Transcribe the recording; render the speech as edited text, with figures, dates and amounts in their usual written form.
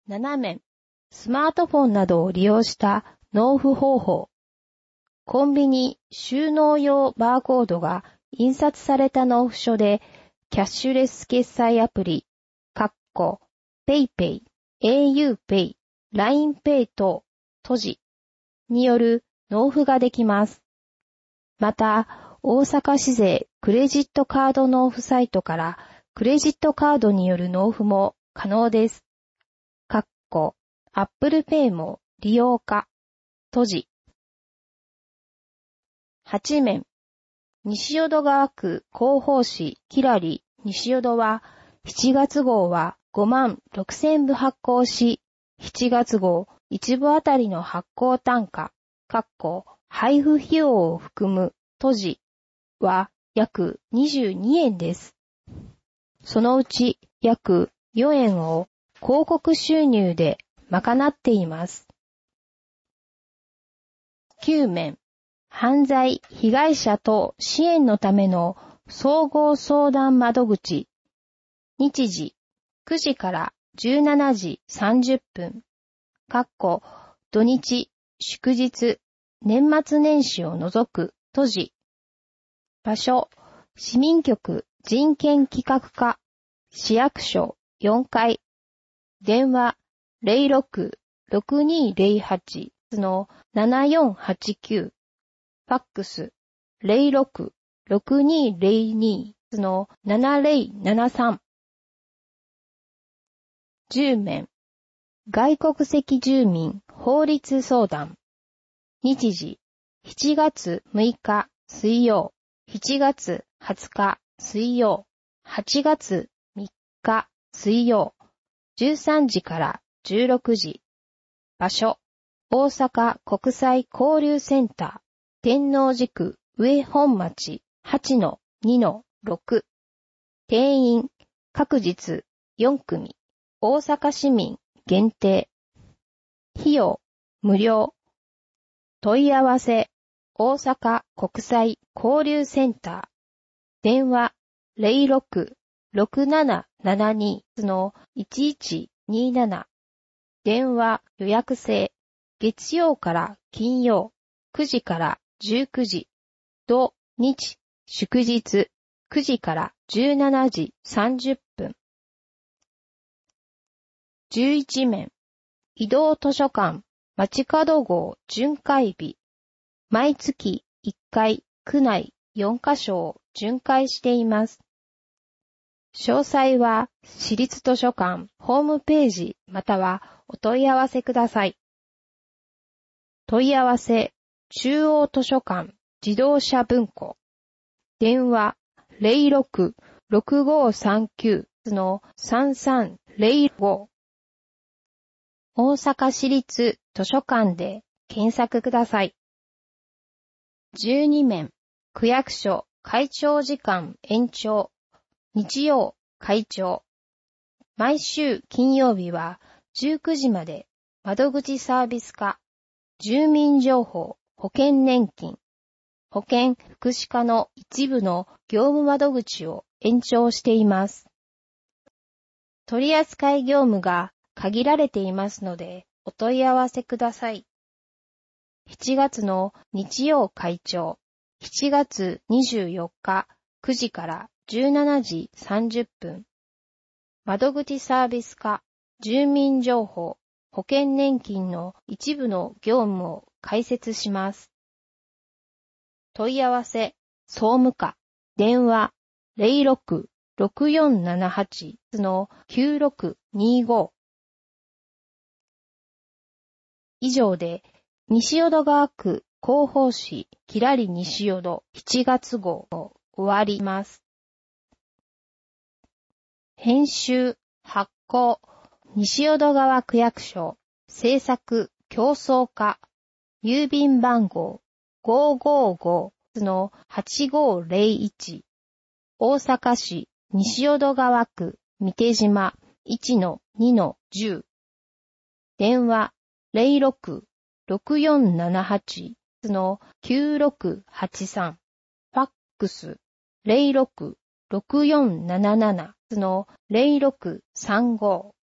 7面、スマートフォンなどを利用した納付方法。コンビニ収納用バーコードが印刷された納付書で、キャッシュレス決済アプリ、PayPay、auPay、LINEPay 等、閉じによる納付ができます。また、大阪市税クレジットカード納付サイトからクレジットカードによる納付も可能です。Apple Pay も利用可。閉じ。8面。西淀川区広報誌キラリ西淀は7月号は56,000部発行し、7月号1部あたりの発行単価、配布費用を含む閉じは約22円です。そのうち約4円を広告収入で賄っています。9面。犯罪被害者等支援のための総合相談窓口。日時9時から17時30分。土日、祝日、年末年始を除く閉じ。場所、市民局人権企画課、市役所4階。電話 06-6208 の7489。ファックス 06-6202 の7073。10面。外国籍住民法律相談。日時7月6日水曜、7月20日水曜、8月3日水曜、13時から16時。場所、大阪国際交流センター。天王寺区上本町 8-2-6。定員、各日4組。大阪市民限定。費用、無料。問い合わせ、大阪国際交流センター。電話、06-6772-1127。電話予約制。月曜から金曜、9時から19時、土日、祝日、9時から17時30分。11面。移動図書館、街角号巡回日。毎月1回、区内4カ所を巡回しています。詳細は、市立図書館ホームページまたはお問い合わせください。問い合わせ、中央図書館自動車文庫。電話06-6539-3305。大阪市立図書館で検索ください。12面。区役所開庁時間延長。日曜開庁。毎週金曜日は19時まで窓口サービス課、住民情報、保険年金、保険福祉課の一部の業務窓口を延長しています。取扱業務が限られていますのでお問い合わせください。7月の日曜開庁、7月24日9時から17時30分。窓口サービス課、住民情報、保険年金の一部の業務を開設します。問い合わせ、総務課、電話06-6478-9625。以上で、西淀川区広報誌キラリ西淀7月号を終わります。編集、発行、西淀川区役所、制作、競争課、郵便番号555-8501、大阪市西淀川区三手島 1-2-10、電話06-6478-9683、ファックス06-6477-0635